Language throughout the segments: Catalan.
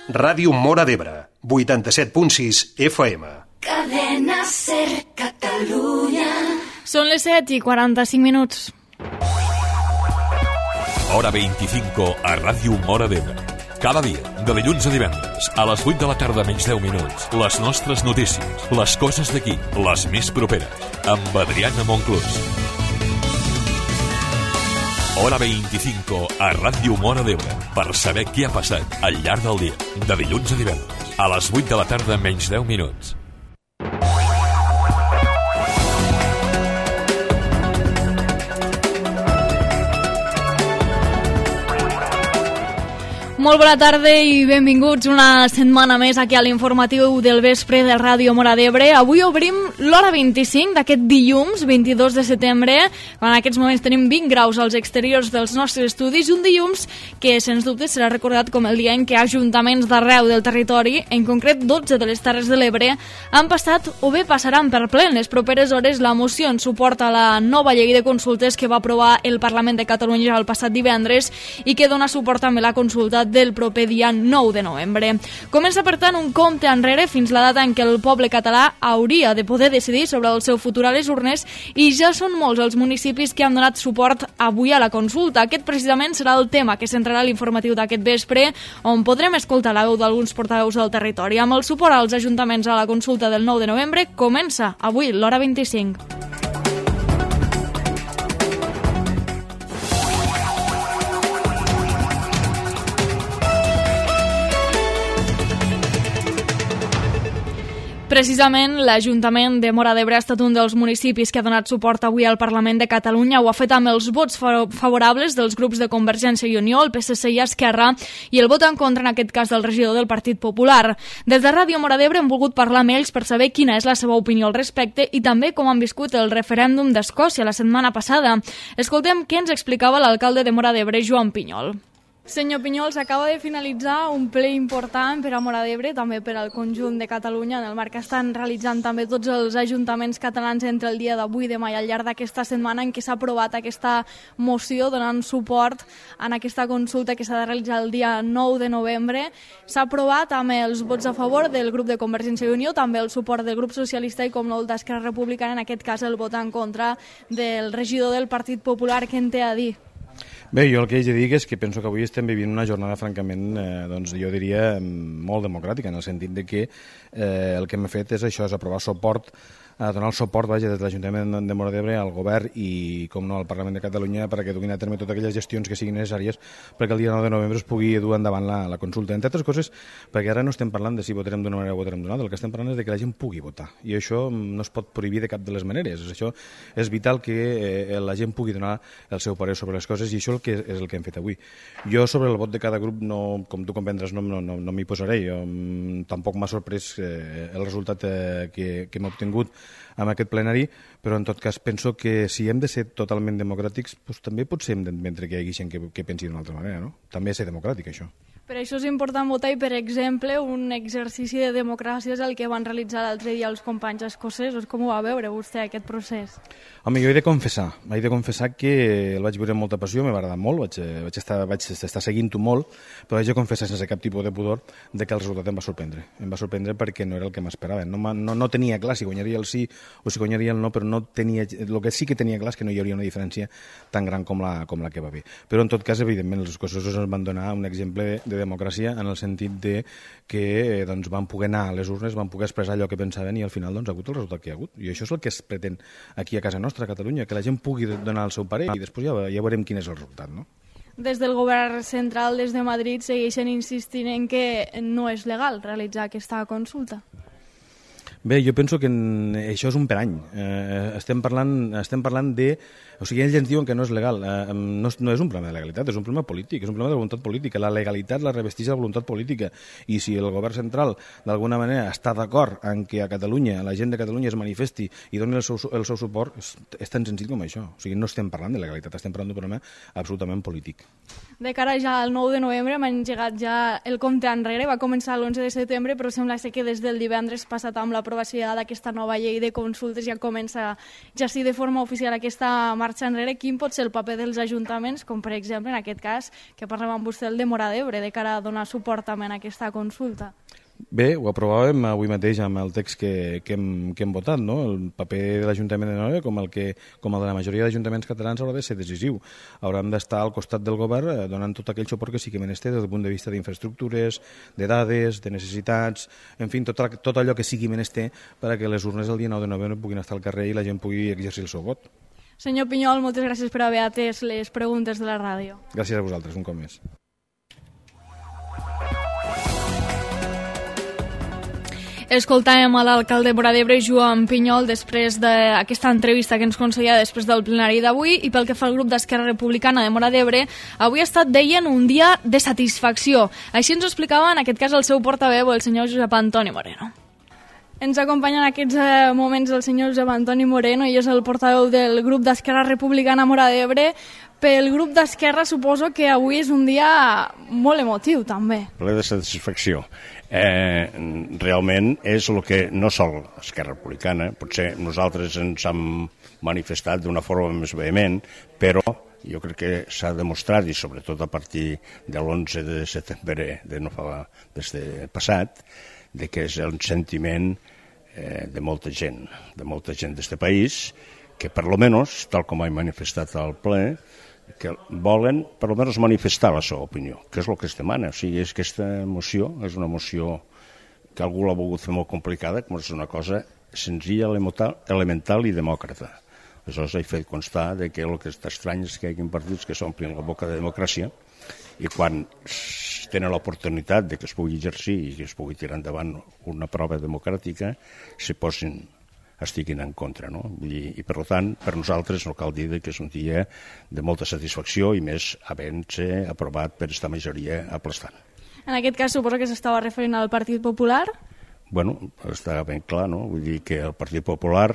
Ràdio Móra d'Ebre, 87.6 FM. Cadena Ser Catalunya. Són les 7:45. Hora 25 a Ràdio Móra d'Ebre. Cada dia, de dilluns a divendres, a les 8 de la tarda menys 10 minuts, les nostres notícies, les coses d'aquí, les més properes, amb Adriana Monclús. Hora 25 a Ràdio Móra d'Ebre, per saber què ha passat al llarg del dia, de dilluns a divendres, a les 8 de la tarda menys 10 minuts. Molt bona tarda i benvinguts una setmana més aquí a l'informatiu del vespre de Ràdio Móra d'Ebre. Avui obrim l'hora 25 d'aquest dilluns, 22 de setembre, quan en aquests moments tenim 20 graus als exteriors dels nostres estudis, un dilluns que, sens dubte, serà recordat com el dia en què ajuntaments d'arreu del territori, en concret 12 de les Terres de l'Ebre, han passat o bé passaran per ple en les properes hores la moció en suport a la nova llei de consultes que va aprovar el Parlament de Catalunya el passat divendres i que dona suport també a la consulta del proper dia 9 de novembre. Comença, per tant, un compte enrere fins la data en què el poble català hauria de poder decidir sobre el seu futur a les urnes i ja són molts els municipis que han donat suport avui a la consulta. Aquest precisament serà el tema que centrarà l'informatiu d'aquest vespre, on podrem escoltar la veu d'alguns portaveus del territori. Amb el suport als ajuntaments a la consulta del 9 de novembre comença avui l'hora 25. Precisament, l'Ajuntament de Móra d'Ebre ha estat un dels municipis que ha donat suport avui al Parlament de Catalunya. Ho ha fet amb els vots favorables dels grups de Convergència i Unió, el PSC i Esquerra, i el vot en contra, en aquest cas, del regidor del Partit Popular. Des de Ràdio Móra d'Ebre hem volgut parlar amb ells per saber quina és la seva opinió al respecte i també com han viscut el referèndum d'Escòcia la setmana passada. Escoltem què ens explicava l'alcalde de Móra d'Ebre, Joan Pinyol. Senyor Pinyol, s'acaba de finalitzar un ple important per a Móra d'Ebre, també per al conjunt de Catalunya, en el marc que estan realitzant també tots els ajuntaments catalans entre el dia d'avui i demà i al llarg d'aquesta setmana en què s'ha aprovat aquesta moció donant suport en aquesta consulta que s'ha de realitzar el dia 9 de novembre. S'ha aprovat amb els vots a favor del grup de Convergència i Unió, també el suport del grup socialista i, com no, el d'Esquerra Republicana, en aquest cas el vot en contra del regidor del Partit Popular. Què en té a dir? Bé, jo el que haig de dir és que penso que avui estem vivint una jornada francament, doncs jo diria, molt democràtica, en el sentit de que el que hem fet és això, és aprovar suport, donar el suport, vaja, des de l'Ajuntament de Móra d'Ebre al govern i, com no, al Parlament de Catalunya perquè duguin a terme totes aquelles gestions que siguin necessàries perquè el dia 9 de novembre es pugui dur endavant la consulta. Entre altres coses, perquè ara no estem parlant de si votarem d'una manera o votarem d'una altra, el que estem parlant és de que la gent pugui votar i això no es pot prohibir de cap de les maneres. Això és vital que la gent pugui donar el seu parer sobre les coses i això és el que hem fet avui. Jo sobre el vot de cada grup, no, com tu comprendràs, no m'hi posaré. Jo, tampoc m'ha sorprès el resultat que hem obtingut amb aquest plenari, però en tot cas penso que si hem de ser totalment democràtics, doncs també potser hem d'admetre que hi hagi gent que pensi d'una altra manera, no? També és ser democràtic, això. Per això és important votar i, per exemple, un exercici de democràcia és el que van realitzar l'altre dia els companys escocesos. Com ho va veure vostè, aquest procés? Home, jo he de confessar que el vaig veure amb molta passió, m'ha agradat molt, vaig estar seguint-ho molt, però haig de confessar sense cap tipus de pudor de que el resultat em va sorprendre. Em va sorprendre perquè no era el que m'esperava. No tenia clar si guanyaria el sí o si guanyaria el no, però el que sí que tenia clar és que no hi hauria una diferència tan gran com la que va haver. Però en tot cas, evidentment, els escocesos ens van donar un exemple de democràcia en el sentit de que doncs, van poder anar a les urnes, van poder expressar allò que pensaven i al final doncs, ha hagut el resultat que hi ha hagut. I això és el que es pretén aquí a casa nostra, a Catalunya, que la gent pugui donar el seu parer i després ja veurem quin és el resultat, no? Des del govern central, des de Madrid, segueixen insistint en que no és legal realitzar aquesta consulta. Bé, jo penso que això és un per any. Estem parlant de... O sigui, ells ens diuen que no és legal. No és un problema de legalitat, és un problema polític, és un problema de voluntat política. La legalitat la revesteix la voluntat política. I si el govern central, d'alguna manera, està d'acord en que a Catalunya, la gent de Catalunya es manifesti i doni el seu suport, és tan senzill com això. O sigui, no estem parlant de legalitat, estem parlant d'un problema absolutament polític. De cara ja al 9 de novembre hem engegat ja el compte enrere. Va començar l'11 de setembre, però sembla ser que des del divendres passat amb la l'aprovació d'aquesta nova llei de consultes ja comença ja sí de forma oficial aquesta marxa enrere, quin pot ser el paper dels ajuntaments, com per exemple en aquest cas que parlem amb vostè el de Móra d'Ebre, de cara a donar suport també a aquesta consulta? Bé, ho aprovàvem avui mateix amb el text que hem votat, no? El paper de l'Ajuntament de Móra d'Ebre, com el de la majoria d'ajuntaments catalans, haurà de ser decisiu. Hauran d'estar al costat del govern donant tot aquell suport que sigui menester des del punt de vista d'infraestructures, de dades, de necessitats, en fi, tot allò que sigui menester perquè les urnes el dia 9 de novembre puguin estar al carrer i la gent pugui exercir el seu vot. Senyor Pinyol, moltes gràcies per haver atès les preguntes de la ràdio. Gràcies a vosaltres, un cop més. Escoltàvem a l'alcalde de Móra d'Ebre, Joan Pinyol, després d'aquesta entrevista que ens concedia després del plenari d'avui, i pel que fa al grup d'Esquerra Republicana de Móra d'Ebre, avui ha estat, deien, un dia de satisfacció. Així ens ho explicava en aquest cas el seu portaveu, el senyor Josep Antoni Moreno. Ens acompanya en aquests moments el senyor Josep Antoni Moreno i és el portaveu del grup d'Esquerra Republicana Móra d'Ebre. Pel grup d'Esquerra suposo que avui és un dia molt emotiu també. Ple de satisfacció. Realment és el que no sol Esquerra Republicana, potser nosaltres ens hem manifestat d'una forma més vehement, però jo crec que s'ha demostrat, i sobretot a partir de l'11 de setembre de no fa des de passat, de que és un sentiment de molta gent d'este país, que per lo menos, tal com he manifestat al ple, que volen per almenys manifestar la seva opinió, que és el que es demana. O sigui, és que aquesta moció és una moció que algú l'ha volgut fer molt complicada, com és una cosa senzilla, elemental i demòcrata. Aleshores, he fet constar que el que està estrany és que hi hagi partits que s'omplin la boca de democràcia i quan tenen l'oportunitat de que es pugui exercir i que es pugui tirar endavant una prova democràtica, estiguin en contra, no? I per tant, per nosaltres no cal dir que és un dia de molta satisfacció i més havent-se aprovat per aquesta majoria aplastant. En aquest cas suposo que s'estava referint al Partit Popular? Bueno, està ben clar, no? Vull dir que el Partit Popular,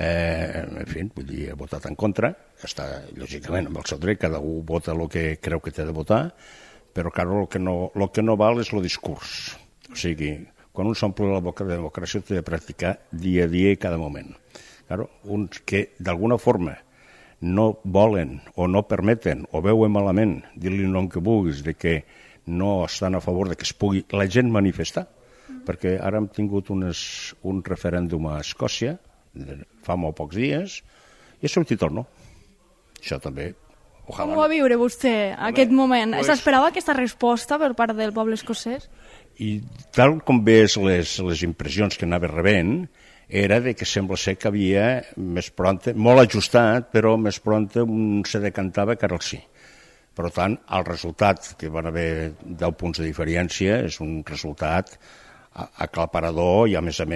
en fi, ha votat en contra, està lògicament amb el seu dret, cada un vota el que creu que té de votar, però claro, el que no val és el discurs. O sigui, quan un s'omple la boca de democràcia ho té de practicar dia a dia i cada moment. Claro, uns que d'alguna forma no volen o no permeten o veuen malament, dir-li el nom que vulguis, de que no estan a favor de que es pugui la gent manifestar, perquè ara hem tingut un referèndum a Escòcia fa molt pocs dies i ha sortit el no. Això també... Com ho va viure vostè aquest moment? S'esperava aquesta resposta per part del poble escocès? I tal com ves les impressions que anava rebent, era de que sembla ser que havia més prompte, molt ajustat, però més prompte se decantava cara al sí. Per tant, el resultat, que van haver 10 punts de diferència, és un resultat aclaparador i, a més,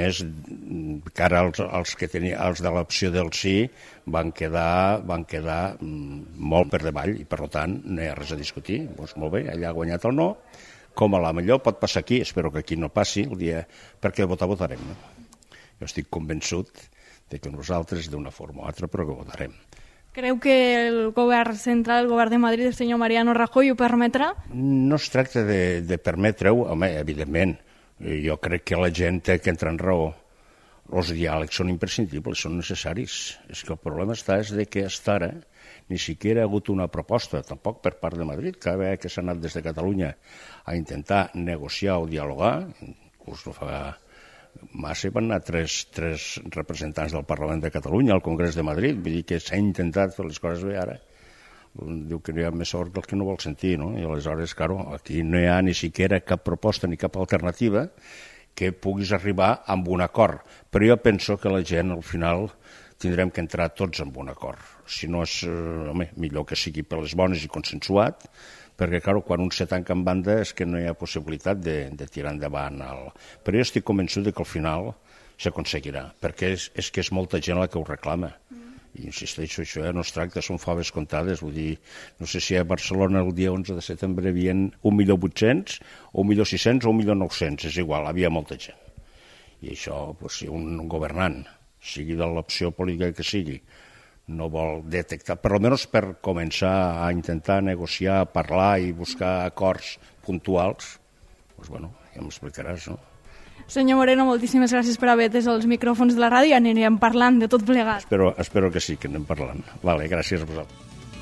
cara als de l'opció del sí van quedar molt per davall i, per tant, no hi ha res a discutir. Doncs molt bé, allà ha guanyat el no. Com a la millor pot passar aquí, espero que aquí no passi el dia, perquè votarem. No? Jo estic convençut de que nosaltres, d'una forma o altra, però que votarem. Creu que el govern central, el govern de Madrid, el senyor Mariano Rajoy, ho permetrà? No es tracta de permetre-ho, home, evidentment. Jo crec que la gent té que entrar en raó. Els diàlegs són imprescindibles, són necessaris. És que el problema és que fins ara ni siquiera ha hagut una proposta, tampoc per part de Madrid, cada vegada que s'ha anat des de Catalunya a intentar negociar o dialogar, inclús no fa massa van anar tres representants del Parlament de Catalunya al Congrés de Madrid, vull dir que s'ha intentat fer les coses bé ara. Diu que no hi ha més sort que el que no vol sentir, no? I aleshores, claro, aquí no hi ha ni siquiera cap proposta ni cap alternativa que puguis arribar amb un acord. Però jo penso que la gent, al final, tindrem que entrar tots en un acord. Si no és, millor que sigui per les bones i consensuat, perquè, clar, quan un se tanca en banda és que no hi ha possibilitat de tirar endavant. Però jo estic convençut que al final s'aconseguirà, perquè és que és molta gent la que ho reclama. I insisteixo, això no es tracta, són faves comptades, vull dir, no sé si a Barcelona el dia 11 de setembre hi havia 1.800.000, o 1.600.000 o 1.900.000, és igual, havia molta gent. I això, si un governant, sigui de l'opció política que sigui, no vol detectar, per almenys per començar a intentar negociar, parlar i buscar acords puntuals, doncs bueno, ja m'explicaràs, no? Senyor Moreno, moltíssimes gràcies per haver atès els micròfons de la ràdio i anirem parlant de tot plegat. Espero que sí, que anem parlant. Vale, gràcies a vosaltres.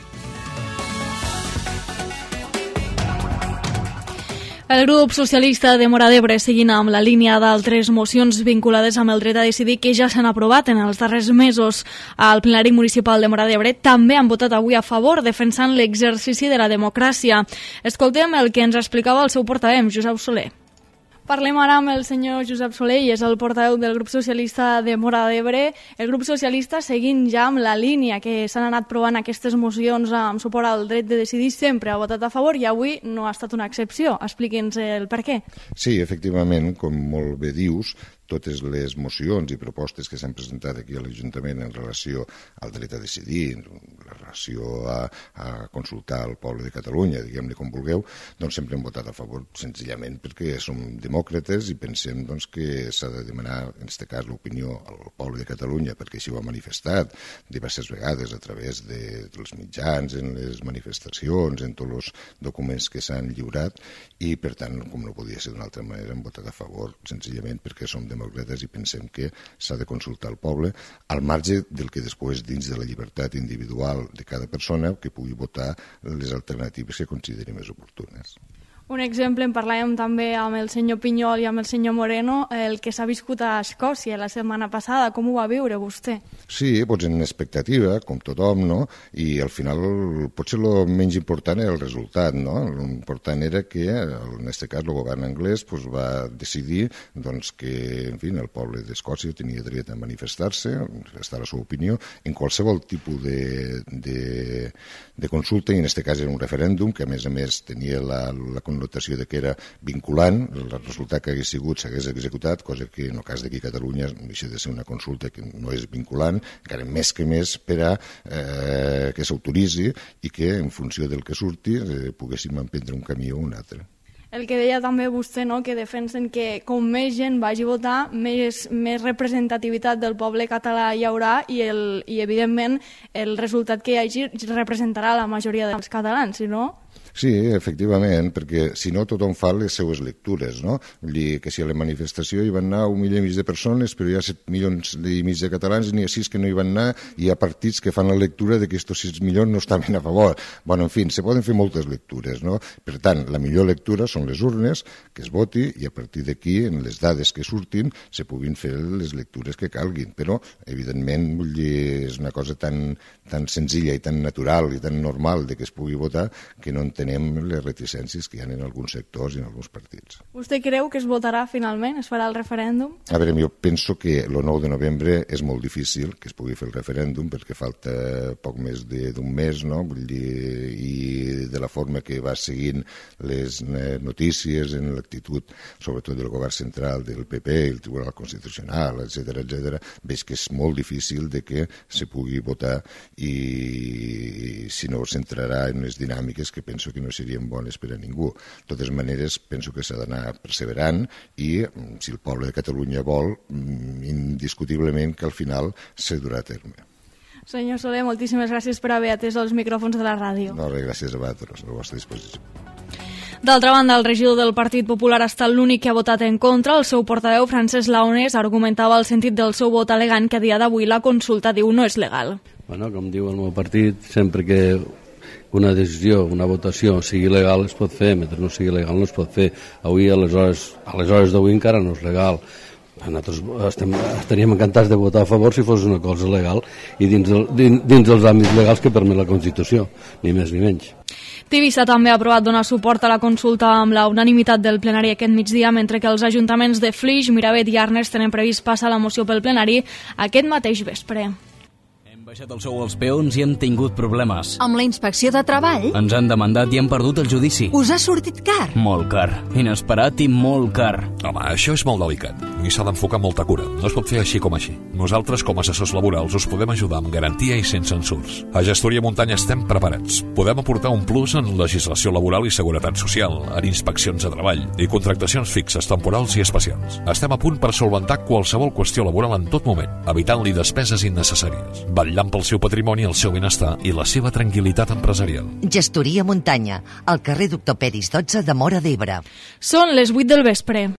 El grup socialista de Móra d'Ebre, seguint amb la línia d'altres mocions vinculades amb el dret a decidir que ja s'han aprovat en els darrers mesos al plenari municipal de Móra d'Ebre, també han votat avui a favor, defensant l'exercici de la democràcia. Escoltem el que ens explicava el seu portaveu, Josep Soler. Parlem ara amb el senyor Josep Soler, i és el portaveu del grup socialista de Móra d'Ebre. El grup socialista, seguint ja amb la línia que s'han anat provant aquestes mocions amb suport al dret de decidir, sempre ha votat a favor i avui no ha estat una excepció. Expliqui'ns el per què. Sí, efectivament, com molt bé dius, totes les mocions i propostes que s'han presentat aquí a l'Ajuntament en relació al dret a decidir, en relació a consultar el poble de Catalunya, diguem-ne com vulgueu, doncs sempre hem votat a favor, senzillament perquè som demòcrates i pensem doncs, que s'ha de demanar, en aquest cas, l'opinió al poble de Catalunya, perquè així ho ha manifestat diverses vegades a través dels mitjans, en les manifestacions, en tots els documents que s'han lliurat, i per tant, com no podia ser d'una altra manera, hem votat a favor, senzillament perquè som demòcrates i pensem que s'ha de consultar el poble al marge del que després, dins de la llibertat individual de cada persona, que pugui votar les alternatives que consideri més oportunes. Un exemple, en parlàvem també amb el senyor Pinyol i amb el senyor Moreno, el que s'ha viscut a Escòcia la setmana passada. Com ho va viure vostè? Sí, doncs en expectativa, com tothom, no? I al final potser el menys important era el resultat, no? L'important era que, en aquest cas, el govern anglès doncs, va decidir doncs, que en fi, el poble d'Escòcia tenia dret a manifestar-se, a manifestar la seva opinió, en qualsevol tipus de consulta, i en aquest cas era un referèndum que a més tenia la connotació de que era vinculant, el resultat que hagués sigut s'hagués executat, cosa que en el cas d'aquí a Catalunya deixa de ser una consulta que no és vinculant, encara més per a que s'autoritzi i que en funció del que surti poguéssim emprendre un camí o un altre. El que deia també vostè, no?, que defensen que com més gent vagi a votar, més representativitat del poble català hi haurà i evidentment, el resultat que hi hagi representarà la majoria dels catalans, si no... Sí, efectivament, perquè si no tothom fa les seues lectures, no? Vull dir que si a la manifestació hi van anar 1,5 milió de persones, però hi ha 7,5 milions de catalans, n'hi ha 6 que no hi van anar, i hi ha partits que fan la lectura de que aquests 6 milions no estaven a favor. Bueno, en fi, se poden fer moltes lectures, no? Per tant, la millor lectura són les urnes, que es voti, i a partir d'aquí, en les dades que surtin, se puguin fer les lectures que calguin. Però, evidentment, vull dir, és una cosa tan senzilla i tan natural i tan normal de que es pugui votar que no entenem les reticències que hi ha en alguns sectors i en alguns partits. Vostè creu que es votarà finalment? Es farà el referèndum? A veure, jo penso que el 9 de novembre és molt difícil que es pugui fer el referèndum perquè falta poc més d'un mes, no? Vull dir, i de la forma que va seguint les notícies en l'actitud, sobretot del govern central, del PP, el Tribunal Constitucional, etc., veig que és molt difícil de que se pugui votar i si no s'entrarà en unes dinàmiques que penso que no serien bones per a ningú. De totes maneres, penso que s'ha d'anar perseverant i, si el poble de Catalunya vol, indiscutiblement que al final se durà a terme. Senyor Soler, moltíssimes gràcies per haver atès els micròfons de la ràdio. No, gràcies a vosaltres, a la vostra disposició. D'altra banda, el regidor del Partit Popular ha estat l'únic que ha votat en contra. El seu portaveu, Francesc Laones, argumentava el sentit del seu vot alegant que a dia d'avui la consulta, diu, no és legal. Bueno, com diu el meu partit, sempre que una decisió, una votació sigui legal es pot fer, mentre no sigui legal no es pot fer. Avui, a les hores d'avui encara no és legal. Nosaltres estaríem encantats de votar a favor si fos una cosa legal i dins dels àmbits legals que permet la Constitució, ni més ni menys. Tivissa també ha aprovat donar suport a la consulta amb la unanimitat del plenari aquest migdia, mentre que els ajuntaments de Flix, Miravet i Arnes tenen previst passar la moció pel plenari aquest mateix vespre. Baixat el sou als peons i hem tingut problemes. Amb la inspecció de treball? Ens han demandat i hem perdut el judici. Us ha sortit car? Molt car. Inesperat i molt car. Home, això és molt delicat i s'ha d'enfocar amb molta cura. No es pot fer així com així. Nosaltres, com a assessors laborals, us podem ajudar amb garantia i sense censurs. A Gestoria Muntanya estem preparats. Podem aportar un plus en legislació laboral i seguretat social, en inspeccions de treball i contractacions fixes, temporals i especials. Estem a punt per solventar qualsevol qüestió laboral en tot moment, evitant-li despeses innecessàries. Vetllant pel seu patrimoni, el seu benestar i la seva tranquil·litat empresarial. Gestoria Muntanya, al carrer Doctor Peris 12 de Móra d'Ebre. Són les 8 del vespre.